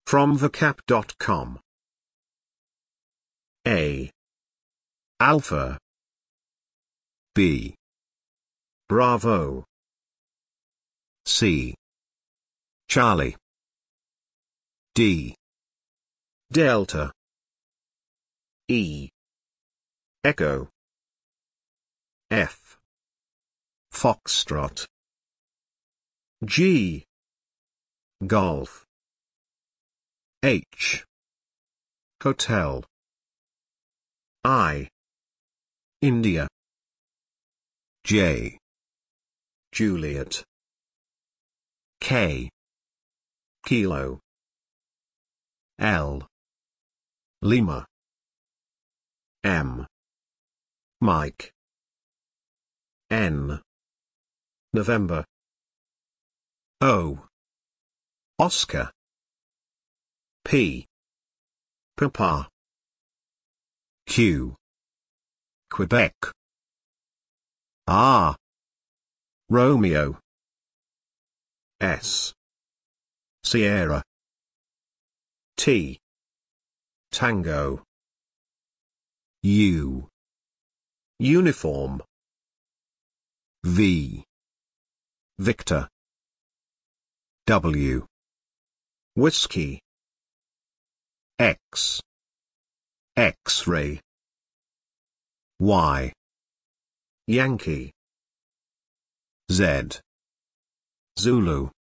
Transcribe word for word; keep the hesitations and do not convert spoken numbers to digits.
From vocab dot com. A. Alpha. B. Bravo. C. Charlie. D. Delta. E. Echo. F. Foxtrot. G. Golf. H. Hotel. I. India. J. Juliet. K. Kilo. L. Lima. M. Mike. N. November. O. Oscar. P. Papa. Q. Quebec. R. Romeo. S. Sierra. T. Tango. U. Uniform. V. Victor. W. Whiskey. X. X-ray. Y. Yankee. Z. Zulu.